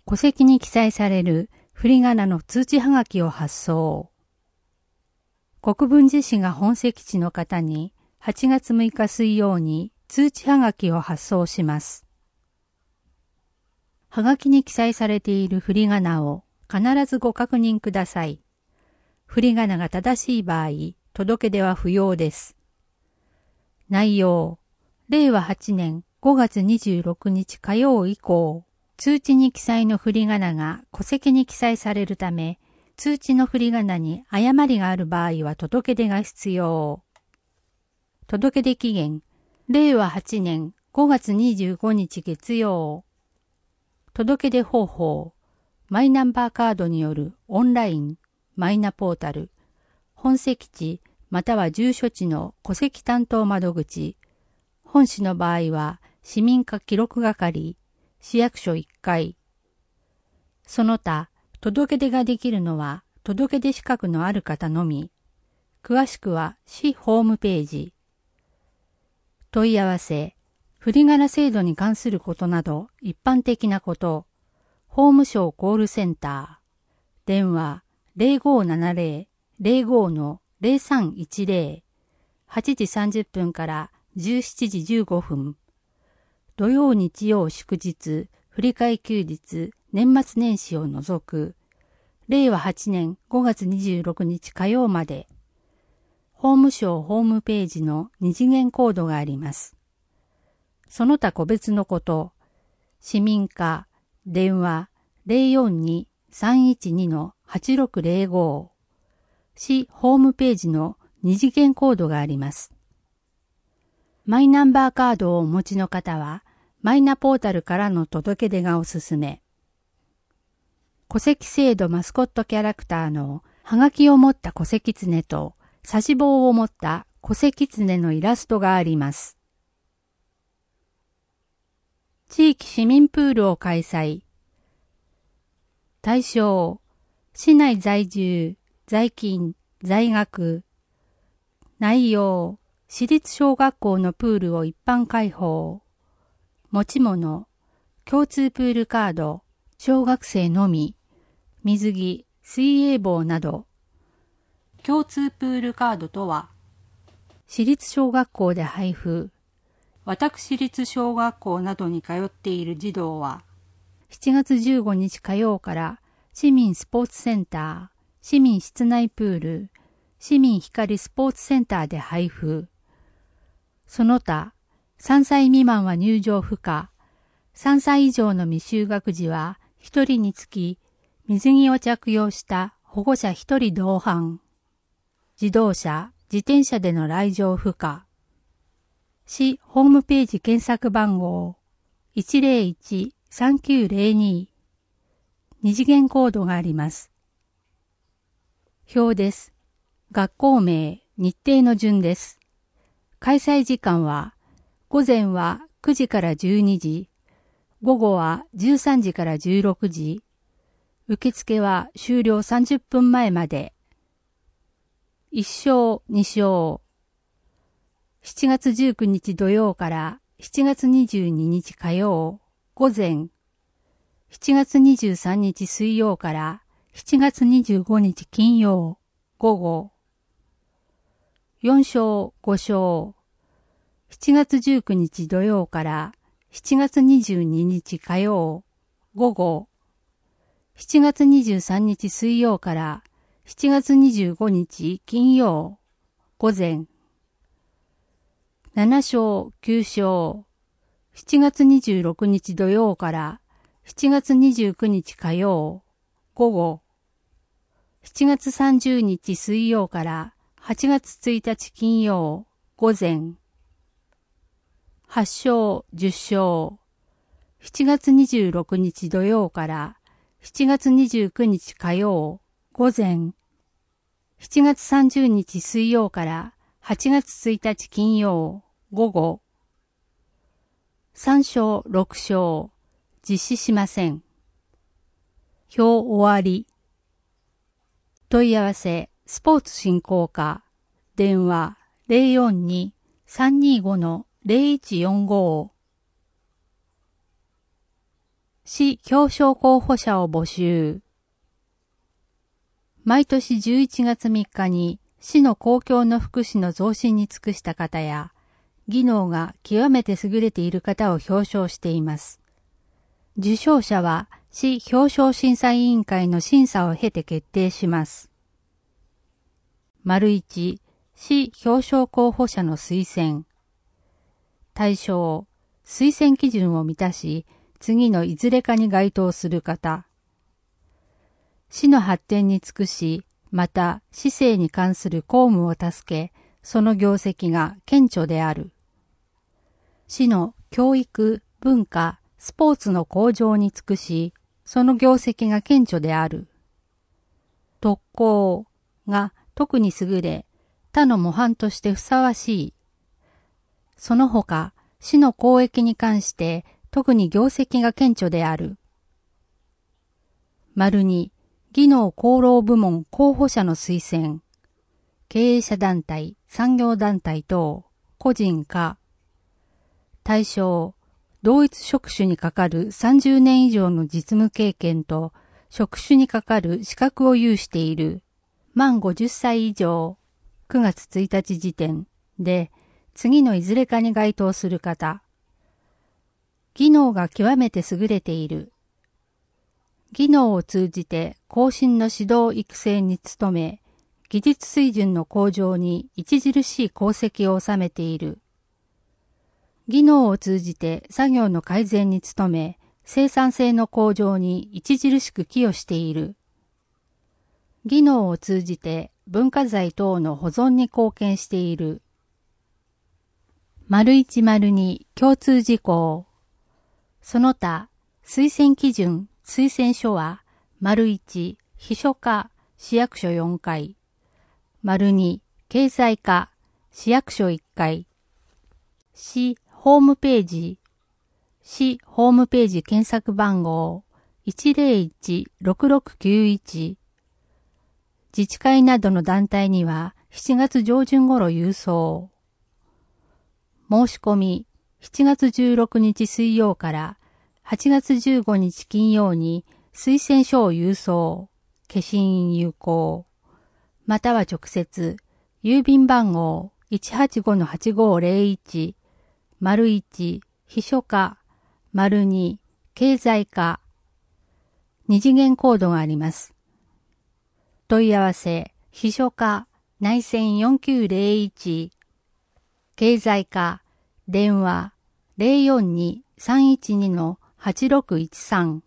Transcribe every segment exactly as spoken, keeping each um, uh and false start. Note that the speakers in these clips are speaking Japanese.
戸籍に記載される振り仮名の通知はがきを発送。国分寺市が本籍地の方にはちがつむいか水曜に通知はがきを発送します。はがきに記載されている振り仮名を必ずご確認ください。振り仮名が正しい場合、届け出は不要です。内容、れいわはちねんごがつにじゅうろくにち火曜以降、通知に記載の振り仮名が戸籍に記載されるため、通知の振り仮名に誤りがある場合は届け出が必要。届け出期限、れいわはちねんごがつにじゅうごにち月曜。届け出方法、マイナンバーカードによるオンライン、マイナポータル、本籍地または住所地の戸籍担当窓口、本市の場合は市民課記録係、市役所いっかい。その他、届け出ができるのは届け出資格のある方のみ。詳しくは市ホームページ。問い合わせ、振り仮名制度に関することなど一般的なこと、法務省コールセンター、電話 ゼロごーななゼロ ゼロごーのゼロさんいちゼロ、はちじさんじゅっぷんからじゅうしちじじゅうごふん、土曜日曜祝日、振り替え休日、年末年始を除く、れいわはちねんごがつにじゅうろくにち火曜まで、法務省ホームページの二次元コードがあります。その他個別のこと、市民課、電話 ゼロよんに さんいちに はちろくゼロご、市ホームページの二次元コードがあります。マイナンバーカードをお持ちの方は、マイナポータルからの届け出がおすすめ。戸籍制度マスコットキャラクターのはがきを持った戸籍狐と差し棒を持った戸籍狐のイラストがあります。地域市民プールを開催。対象、市内在住、在勤、在学。内容、私立小学校のプールを一般開放。持ち物、共通プールカード、小学生のみ、水着、水泳帽など。共通プールカードとは、私立小学校で配布。私立小学校などに通っている児童は、しちがつじゅうごにち火曜から市民スポーツセンター、市民室内プール、市民光スポーツセンターで配布。その他、さんさい未満は入場不可。さんさい以上の未就学児はひとりにつき水着を着用した保護者ひとり同伴。自動車、自転車での来場不可。市ホームページ検索番号 いちゼロいち さんきゅうゼロに。二次元コードがあります。表です。学校名、日程の順です。開催時間は、午前はくじからじゅうにじ、午後はじゅうさんじからじゅうろくじ、受付は終了さんじゅっぷんまえまで。いっ章、に章。しちがつじゅうくにち土曜からしちがつにじゅうににち火曜、午前。しちがつにじゅうさんにち水曜からしちがつにじゅうごにち金曜、午後。よん章、ご章。しちがつじゅうくにち土曜からしちがつにじゅうににち火曜、午後。しちがつにじゅうさんにち水曜からしちがつにじゅうごにち金曜、午前。なな章、きゅう章。しちがつにじゅうろくにち土曜からしちがつにじゅうくにち火曜、午後。しちがつさんじゅうにち水曜からはちがつついたち金曜、午前。はち章、じゅっ章。しちがつにじゅうろくにち土曜からしちがつにじゅうくにち火曜、午前。しちがつさんじゅうにち水曜からはちがつついたち金曜、午後。さん章、ろく章。実施しません。表終わり。問い合わせ、スポーツ振興課。電話 ゼロよんに さんにご ゼロいちよんご。 市表彰候補者を募集。毎年じゅういちがつみっかに市の公共の福祉の増進に尽くした方や、技能が極めて優れている方を表彰しています。受賞者は市表彰審査委員会の審査を経て決定します。丸いち、市表彰候補者の推薦。対象、推薦基準を満たし、次のいずれかに該当する方。市の発展に尽くし、また市政に関する公務を助け、その業績が顕著である。市の教育、文化、スポーツの向上に尽くし、その業績が顕著である。特攻が特に優れ、他の模範としてふさわしい。その他、市の公益に関して特に業績が顕著である。丸に、技能功労部門候補者の推薦。経営者団体、産業団体等、個人か。対象、同一職種にかかるさんじゅうねん以上の実務経験と、職種にかかる資格を有している。満ごじゅっさい以上、くがつついたち時点で、次のいずれかに該当する方。技能が極めて優れている。技能を通じて後進の指導育成に努め、技術水準の向上に著しい功績を収めている。技能を通じて作業の改善に努め、生産性の向上に著しく寄与している。技能を通じて文化財等の保存に貢献している。丸一丸二共通事項。その他、推薦基準、推薦書は、丸一、秘書課、市役所よんかい。丸二、経済課、市役所いっかい。市ホームページ、市ホームページ検索番号 いちゼロいちろくろくきゅういち。自治会などの団体にはしちがつ上旬頃郵送。申し込みしちがつじゅうろくにち水曜からはちがつじゅうごにち金曜に推薦書を郵送、消印有効。または直接、郵便番号 いちはちごのはちごゼロいち、丸一、秘書課、丸二、経済課。二次元コードがあります。問い合わせ、秘書課、内線よんきゅうゼロいち、経済課、電話 ゼロよんに さんいちに はちろくいちさん。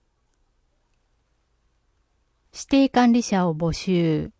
指定管理者を募集。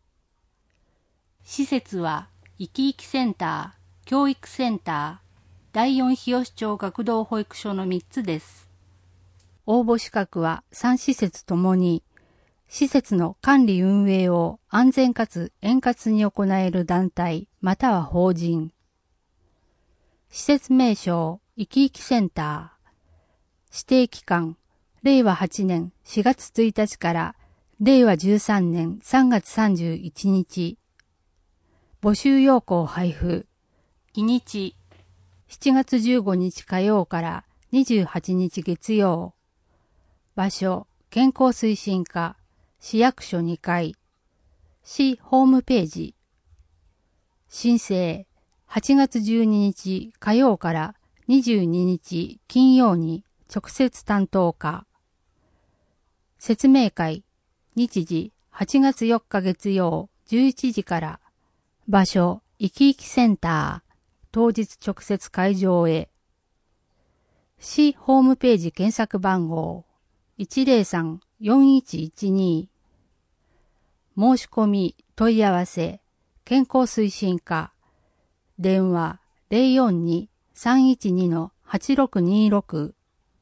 施設は、いきいきセンター、教育センター、だいよん日吉町学童保育所のみっつです。応募資格はさん施設ともに、施設の管理運営を安全かつ円滑に行える団体または法人。施設名称、いきいきセンター。指定期間、れいわはちねんしがつついたちかられいわじゅうさんねんさんがつさんじゅういちにち。募集要項配布。日にち、しちがつじゅうごにち火曜からにじゅうはちにち月曜。場所、健康推進課、市役所にかい。市ホームページ。申請、はちがつじゅうににち火曜からにじゅうににち金曜に直接担当課。説明会、日時はちがつよっか月曜じゅういちじから。場所、いきいきセンター。当日直接会場へ。市ホームページ検索番号 いちゼロさんよんいちいちに。申し込み、問い合わせ、健康推進課。電話 ゼロよんに さんいちに はちろくにろく。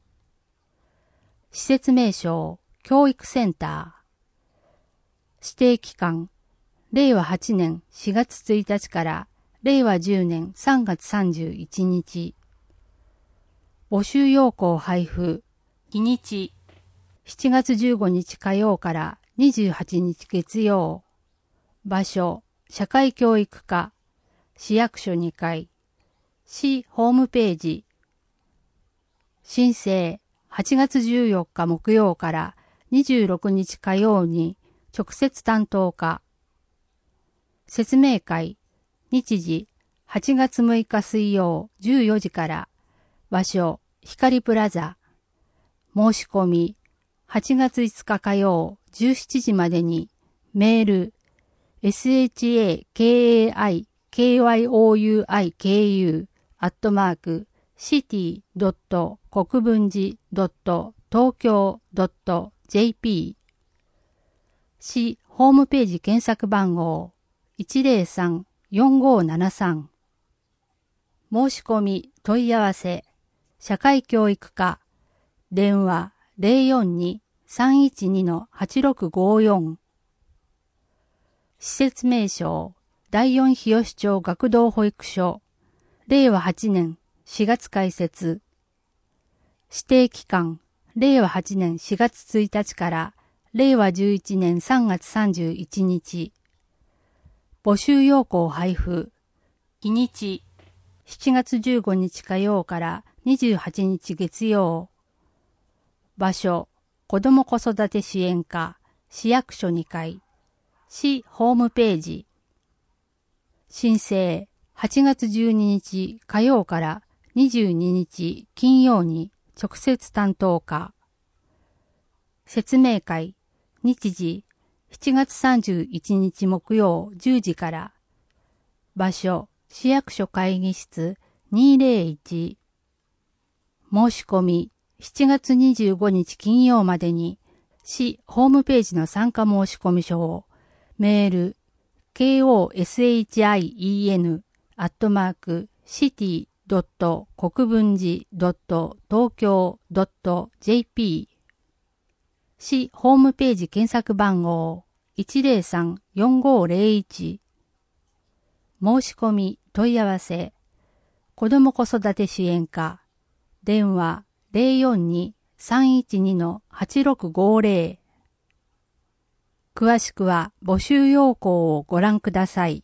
施設名称、教育センター。指定期間、れいわはちねんしがつついたちかられいわじゅうねんさんがつさんじゅういちにち。募集要項配布。日にち、しちがつじゅうごにち火曜からにじゅうはちにち月曜。場所、社会教育課、市役所にかい。市ホームページ。申請、 はちがつじゅうよっか木曜からにじゅうろくにち火曜に直接担当課。説明会、日時はちがつむいか水曜じゅうよじから、場所光プラザ。申し込みはちがついつか火曜じゅうしちじまでに、メール エスエイチエーケーエーアイケーワイオーユーアイケーユー アットマークシティドット国分寺ドット東京ドットジェーピー 市ホームページ検索番号 いちゼロさん よんごななさん。申し込み問い合わせ社会教育課電話 ゼロよんに さんいちに はちろくごよん。施設名称だいよん日吉町学童保育所れいわはちねんしがつ開設。指定期間れいわはちねんしがつついたちかられいわじゅういちねんさんがつさんじゅういちにち。募集要項配布。日にちしちがつじゅうごにち火曜からにじゅうはちにち月曜。場所子ども子育て支援課市役所にかい。市ホームページ。申請はちがつじゅうににち火曜からにじゅうににち金曜に直接担当課。説明会日時しちがつさんじゅういちにち木曜じゅうじから。場所市役所会議室にぜろいち。申し込みしちがつにじゅうごにち金曜までに市ホームページの参加申込書をメール ケーオーエスエイチアイイーエヌ アットマークシティドット国分寺ドット東京ドットジェーピー 市ホームページ検索番号 いちゼロさん よんごゼロいち。申し込み問い合わせ子ども子育て支援課電話 ゼロよんに さんいちに はちろくごゼロ。詳しくは募集要項をご覧ください。